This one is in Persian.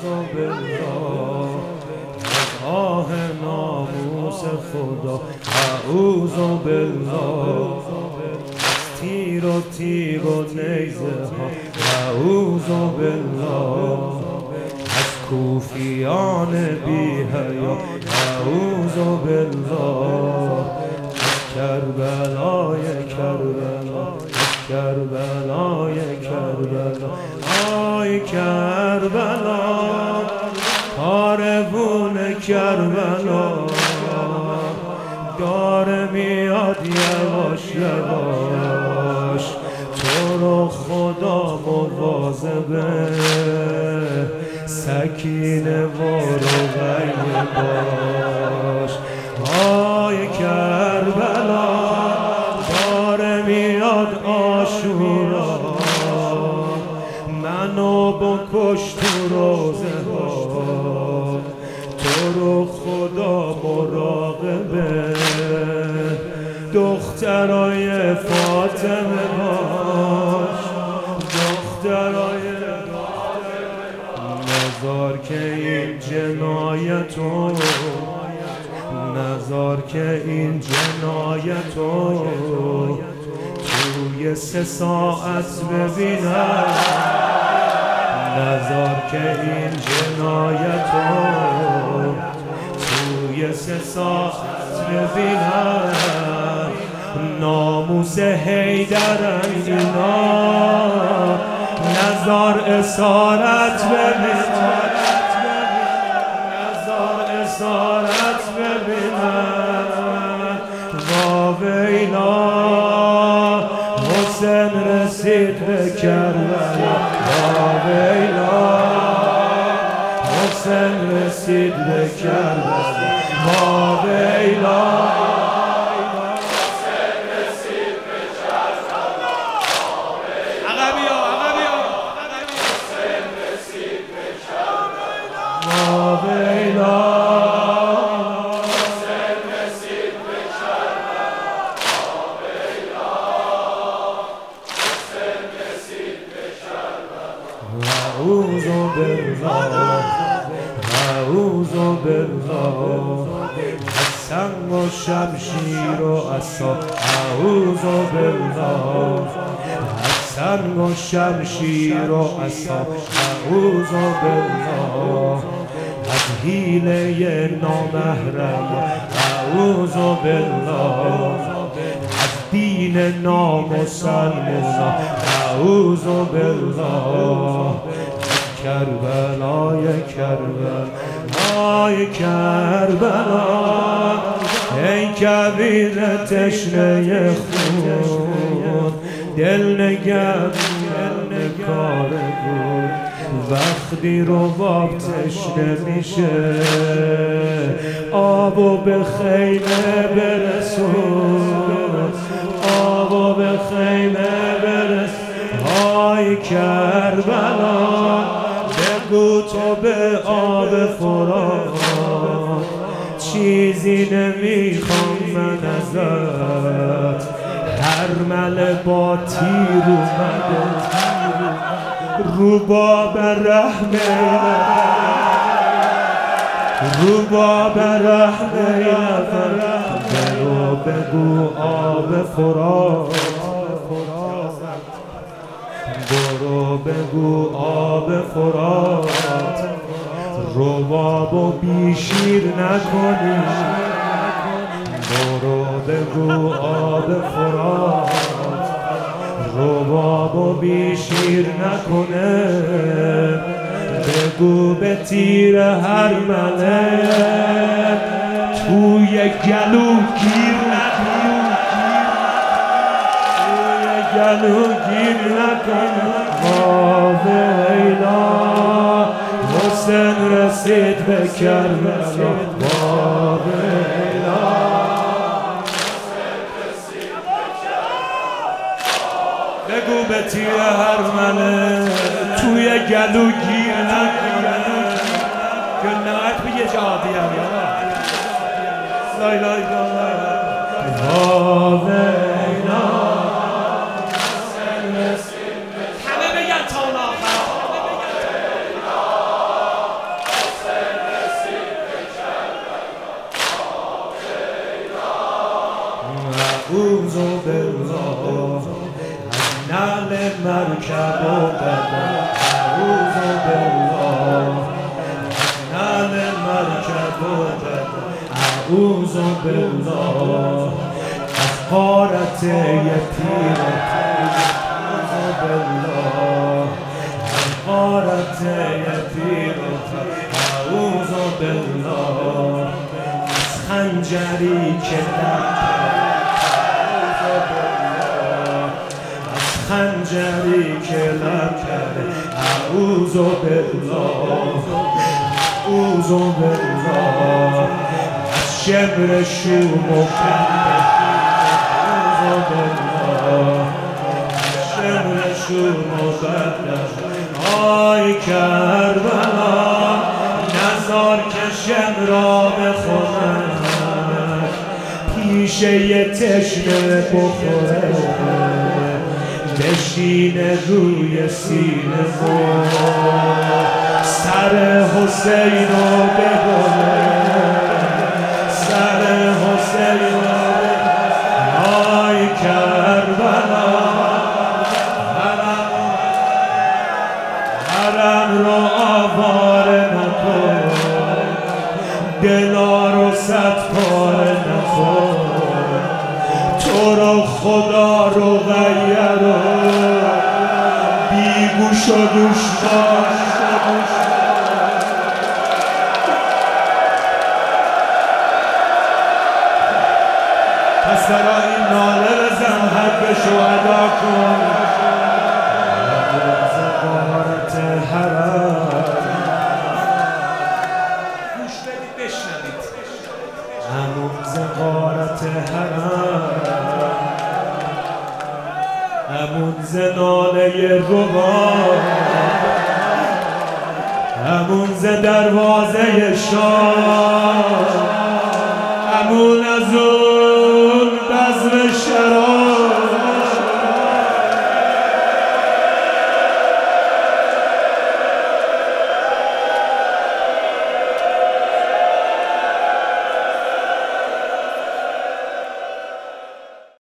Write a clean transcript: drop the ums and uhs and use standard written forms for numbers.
بالله از آه ناموس خدا اعوذ بالله تیر و تیغ و نیزه ها اعوذ بالله از کوفیان بی حیا اعوذ بالله از کربلای کربلا از کربلای کربلا آی کربلا کاروون کربلا داره میاد یواش یواش تو رو خدا مواظبه سکینه وارو غیه باش آی کربلا داره میاد آشورا منو بکش تو روزه ها تو رو خدا مراقبه دخترای فاطمه باش دخترای نزار که این جنایتو نزار که این جنایتو توی 3 ساعت ببینم نزار که این جنایتو توی 3 ساعت ببینم ناموس حیدرن اینا نزار اسارت ببینم نزار اسارت ببینم واویلا حسین رسید به کربلا واویلا حسین رسید به کربلا واویلا اعوذ بالله اعوذ بالله از سنگ و شمشیر و عصا اعوذ بالله از سنگ و شمشیر و عصا اعوذ بالله از حیله نامحرم اعوذ بالله از دین نامسلمان اعوذ بالله کربلای کربلا ای کربلا ای کبیر تشنه خون دل نگرد کار بود وقتی رباب تشنه میشه آبو به خیمه برسون آبو به خیمه برسون آی کربلا بگو تو به آب فرات چیزی نمیخوام من ازت هرمل با تیر اومده روباب رحم روباب رحم برو بگو آب فرات برو بگو آب فرات رباب و بیشیر نکنی برو بگو آب فرات رباب و بیشیر نکنه بگو به تیر هر ملک توی گلو گیر نکنه توی گلو گیر نکنه واویلا حسین رسید به کربلا واویلا بگو به تیر هر منه توی گلو گیر نکنه گناهت به یه جادی هم لای لای واویلا همه بگن تا مرکب و قدم اعوذ بالله من المرکب و قدم اعوذ بالله از غارت یتیم اعوذ بالله از غارت یتیم اعوذ بالله از خنجری که خنجری که لب کرده اعوذ بالله اعوذ بالله از شبر شوم و کنده اعوذ بالله از شبر شوم و کنده آی کربلا نزار که شمرا بخورد پیشه تشنه بخوره بشینه روی سینه ما سر حسین رو ببره سر حسین رو ببره آی کربلا حرم رو آواره نکن دلا رو صد پاره نکن تو رو خدا رو غیر و بی گوش و گوش باش پس برا این ناله بزن حق شهدا کن زغارت حرم گوش بدید بشنوید همون زغارت حرم همون زنانه ربا همون ز دروازه شاه